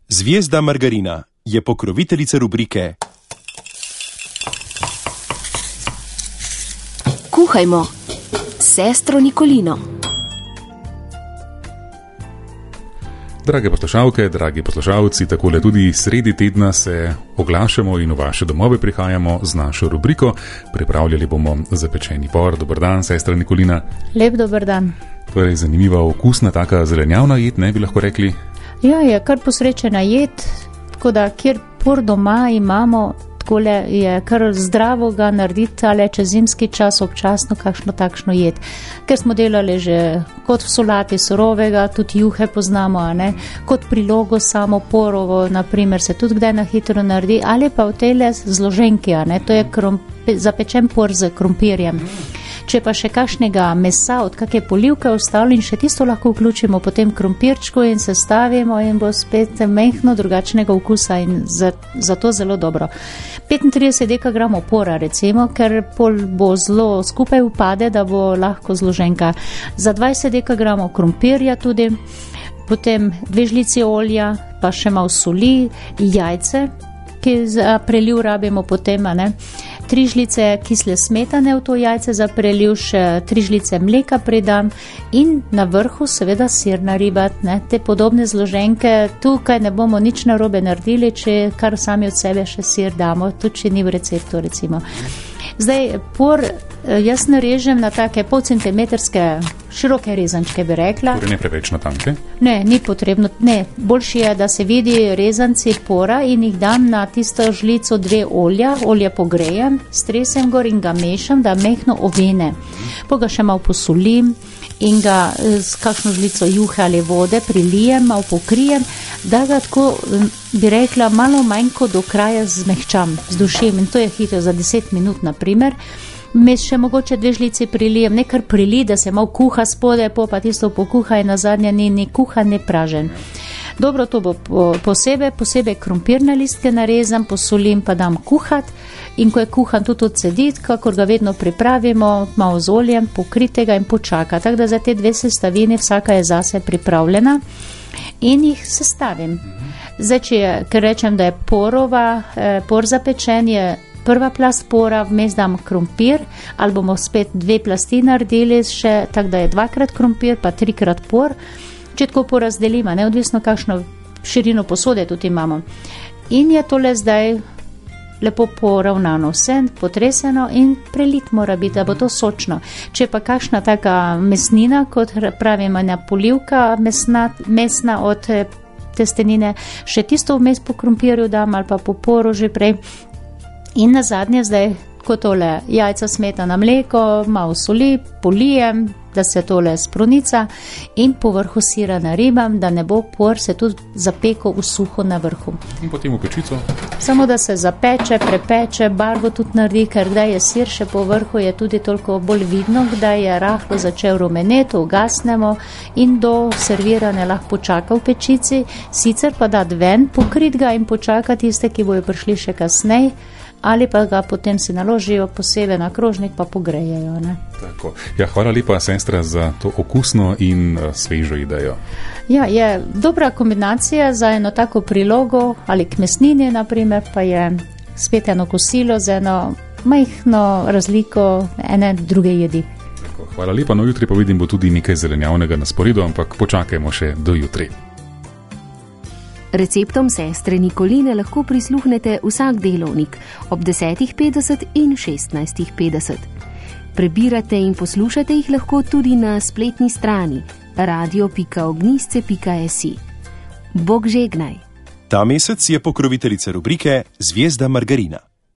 Zvezda margarina je pokroviteljica rubrike Kuhajmo s sestro Nikolino. Drage poslušalke, dragi poslušalci, takole tudi sredi tedna se oglašamo in v vaše domove prihajamo z našo rubriko. Pripravljali bomo zapečeni por. Dober dan, sestra Nikolina. Lep dober dan. Torej, zanimiva, okusna, taka zelenjavna jed, ne bi lahko rekli? Ja, je kar posrečena jed, tako da kjer por doma imamo, takole je kar zdravo ga narediti, ali čez zimski čas občasno kakšno takšno jed. Ker smo delali že kot v solati surovega, tudi juhe poznamo, a ne? Kot prilogo samo porovo, naprimer, se tudi kdaj na hitro naredi, ali pa v tejle zloženki, a ne? To je zapečen por z krompirjem. Če pa še kakšnega mesa od kakšne polivke ostalo in še tisto lahko vključimo po tem krompirčku in sestavimo in bo spet mehno drugačnega okusa in zato zelo dobro. 35 dekagramov pora recimo, ker pol bo zelo skupaj upade, da bo lahko zloženka. Za 20 dekagramov krompirja tudi, potem 2 žlici olja, pa še malo soli, jajce, ki za preliv rabimo potem, a ne? 3 žlice kisle smetane v to jajce za preliv, še 3 žlice mleka pridam in na vrhu seveda sirna riba, ne? Te podobne zloženke, tukaj ne bomo nič narobe naredili, če kar sami od sebe še sir damo, tudi če ni v receptu recimo. Zdaj, por jaz narežem na take pol centimetrske široke rezančke, bi rekla. Torej ne preveč na tanke? Ne, ni potrebno, ne. Boljše je, da se vidi rezanci pora in jih dam na tisto žlico 2 olja, olje pogrejem, stresem gor in ga mešam, da mehno ovene. Pa ga še malo posolim in ga s kakšno žlico juhe ali vode prilijem, malo pokrijem, da ga tako, bi rekla, malo manjko do kraja zmehčam, zdušim in to je hitro za 10 minut, naprimer. Mes še mogoče 2 žlici prilijem, ne kar prili, da se malo kuha spode, pa tisto pokuha in nazadnje ni kuha, ne pražen. Dobro, to bo posebej krompirne listke narezam, posolim pa dam kuhat in ko je kuhan tudi odcedit, kakor ga vedno pripravimo, malo z oljem, pokritega in počaka. Tako da za te 2 sestavine vsaka je zase pripravljena in jih sestavim. Zdaj, ker rečem, da je por zapečen, je prva plast pora, vmes dam krompir, ali bomo spet 2 plasti naredili še, tako da je 2-krat krompir, pa 3-krat por. Če tako porazdelimo, neodvisno kakšno širino posode tudi imamo. In je tole zdaj lepo poravnano vse, potreseno in prelit mora biti, da bo to sočno. Če pa kakšna taka mesnina, kot pravimo na polivka, mesna od testenine, še tisto vmes po krompirju dam ali pa po poru že prej. In nazadnje zdaj, ko tole jajca, smetana, mleko, malo soli, polijem, da se tole sprunica in po vrhu sira naribam, da ne bo por se tudi zapekel v suho na vrhu. In potem v pečico? Samo da se zapeče, prepeče, barvo tudi naredi, ker kdaj je sir še po vrhu, je tudi toliko bolj vidno, kdaj je rahlo začel rumeneti, ugasnemo in do serviranja lahko počaka v pečici, sicer pa dati ven, pokrit ga in počaka tiste, ki bojo prišli še kasneje, ali pa ga potem si naložijo posebej na krožnik pa pogrejejo. Ne? Tako. Ja, hvala lepa, sestra, za to okusno in svežo idejo. Ja, je dobra kombinacija za eno tako prilogo ali k mesnini, naprimer, pa je spet eno kosilo z eno majhno razliko ene druge jedi. Tako, hvala lepa, no jutri pa vidim bo tudi nekaj zelenjavnega na sporedu, ampak počakajmo še do jutri. Receptom sestre Nikoline lahko prisluhnete vsak delovnik ob 10.50 in 16.50. Prebirate in poslušate jih lahko tudi na spletni strani radio.ognisce.si. Bog žegnaj. Ta mesec je pokroviteljica rubrike Zvezda margarina.